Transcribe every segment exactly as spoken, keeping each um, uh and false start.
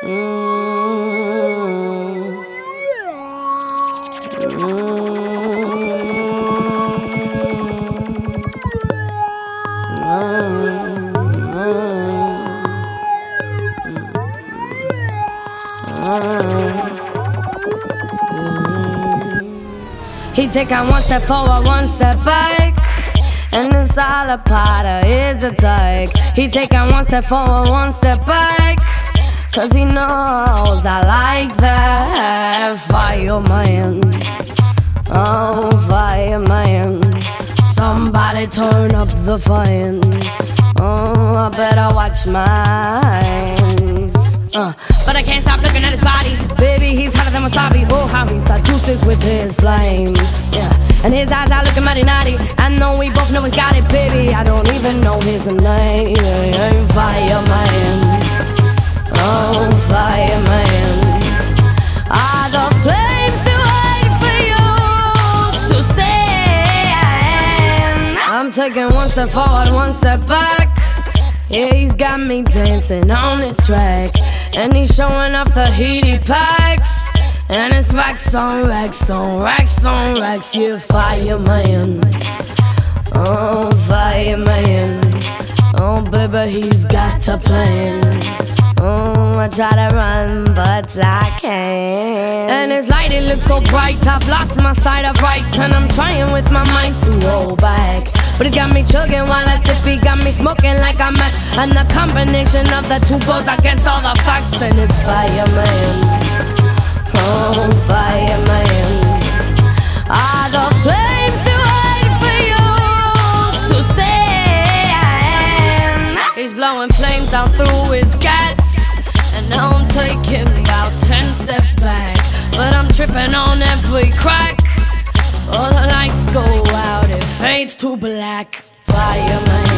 He take on one step forward, one step back, and it's all a part of his attack. He take on one step forward, one step back, cause he knows I like that. Fireman, oh fireman, somebody turn up the fan. Oh, I better watch mine. Uh, but I can't stop looking at his body. Baby, he's hotter than wasabi. Oh, how he seduces with his flame. Yeah, and his eyes are looking mighty naughty. I know we both know he's got it, baby. I don't even know his name. Fireman, oh fireman, are the flames too high for you to stand? I'm taking one step forward, one step back. Yeah, he's got me dancing on this track, and he's showing off the heat he packs, and it's racks on racks on racks on racks. Yeah, fireman, oh fireman, oh baby, he's got a plan. Oh, I try to run, but I can't. And his light, it looks so bright, I've lost my sight of right, and I'm trying with my mind to roll back. But he's got me chugging while I sip, he got me smoking like a match, and the combination of the two goes against all the facts. And it's fireman, oh fireman, are the flames too high for you to stand? He's blowing flames out through his guts, and I'm taking about ten steps back, but I'm tripping on every crack. All the lights go out, it fades to black. Fireman,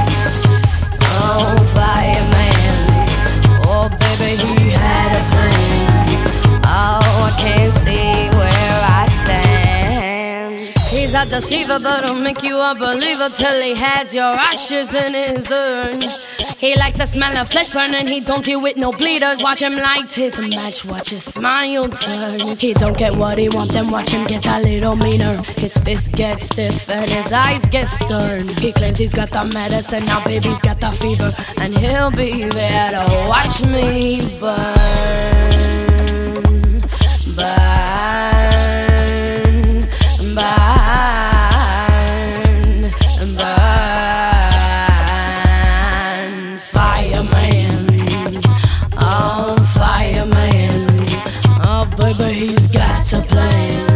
oh fireman, oh baby, he had a plan. Oh, I can't see where I stand. He's a deceiver, but he'll make you a believer till he has your ashes in his urn. He likes the smell of flesh burning, he don't deal with no bleeders. Watch him light his match, watch his smile turn. He don't get what he want, then watch him get a little meaner. His fist gets stiff and his eyes get stern. He claims he's got the medicine, now baby's got the fever, and he'll be there to watch me burn, burn, burn, burn. Fireman, oh fireman, oh baby, he's got a plan.